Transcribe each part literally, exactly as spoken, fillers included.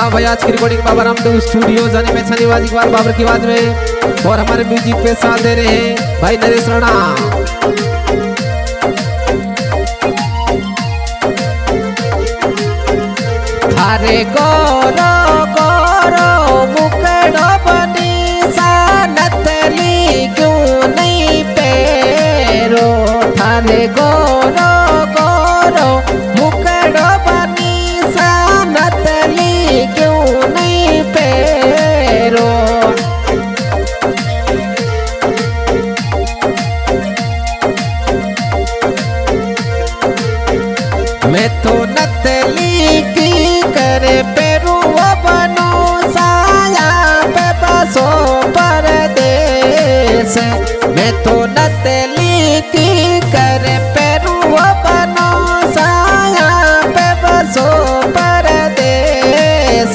हाँ भाई, आज की रिकॉर्डिंग बाबा रामदेव स्टूडियो जाने में छानी वाजी बार बाबर की आवाज में, और हमारे म्यूजिक पे साथ दे रहे हैं भाई नरेश राणा। थारे गोरो गोरो मुकड़ो बनी सा नथली क्यों नहीं पैरो। थारे गोरो गोरो मुकड़ो बनी सा नथली क्यों नहीं पैरो। मैं तो नथली की करे पेरू बनो साया पे बसो परदेश। मैं तो नथली की करे पेरू बनो साया पे बसो परदेश।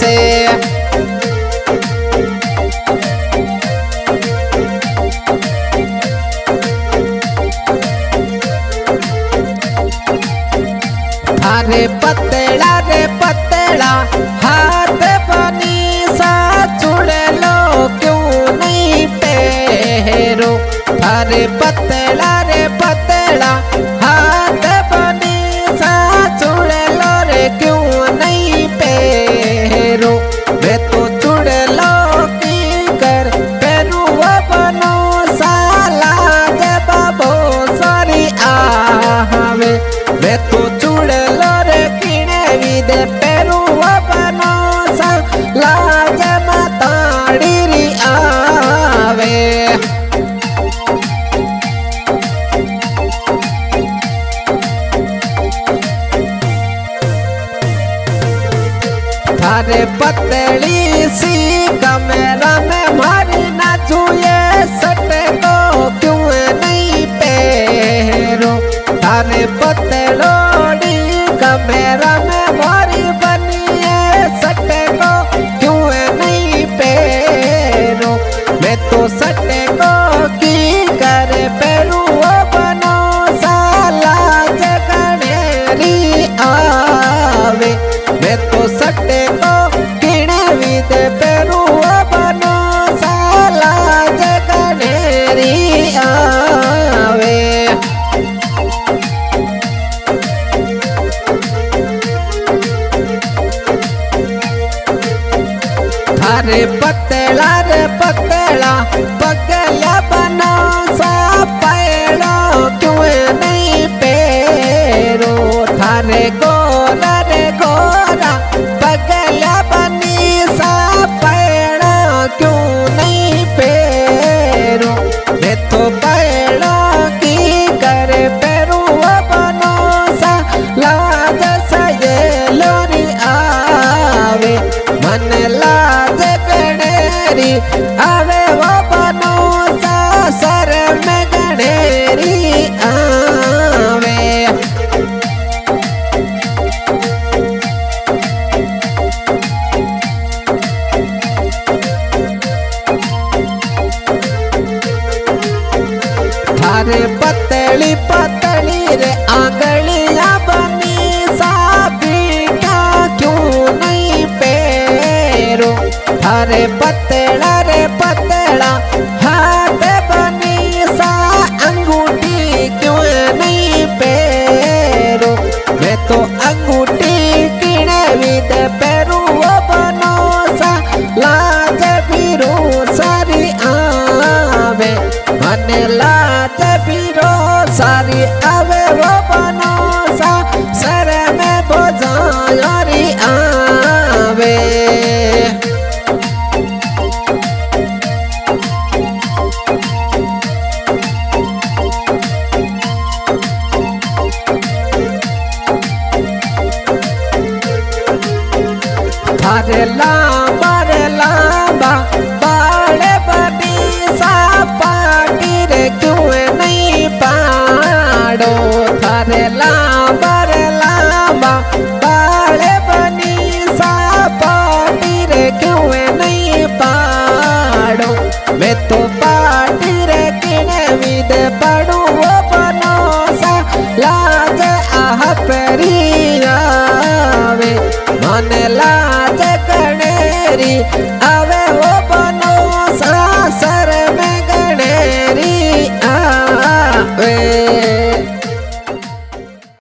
थारे पतला रे पतला हाथ बनी सा चुड़े लो क्यों नहीं पैरो। थारे पतला रे पतला हाथ बनी सा चुड़े लो रे क्यों नहीं पैरो। मैं तो चुड़े लो की कर पेरू बनो साला जब बाबो सारी आवे। मैं तो चुड़े लो रे किने विदे पेरू बनो सा लाज माताड़ी री आवे। थारे पतली सी कमरा में मारी नाचू ये सटे को क्यों नहीं पैरो। थारे पतलोड़ी कमरा में मारी बनी ये सटे को क्यों नहीं पैरो। मैं तो सटे को की करे पेरू बनो साला जगनेरी आवे। मैं तो सटे को किणे विदे पेरू बनो साला जगनेरी आवे। थारे पतला रे पतला पगला बनो सा पैरो क्यों नहीं पैरो। थारे गोरा रे गोरा पगला बनी सा पैरो क्यों नहीं पैरो। मैं तो पैरो की करे पेरू बनो सा लाज सये लोरी आवे। मन लाज गणेरी आवे वो बनो सा सर में गणेरी आवे। थारे पतली पतली रे आंगलियां बनी सा बीटा क्यों नहीं पैरो। थारे पतला रे पतला हाथ बनी सा अंगूठी क्यों नहीं पैरो। मैं तो अंगूठी किने विद पेरू बनो सा लाज बिरो सारी आवे। मन लाज बिरो सारी आवे वो बनो सा सर में बोझारी आवे। थारे लांबा रे लांबा बाले बनी सा पाटी रे क्यों नहीं पाड़ो। थारे लांबा रे लांबा बाले बनी सा पाटी रे क्यों नहीं पाड़ो। मैं तो पाटी रे किने विद पड़ू बनो सा लाज आह पेरी आवे। मन लाज कण करी आवे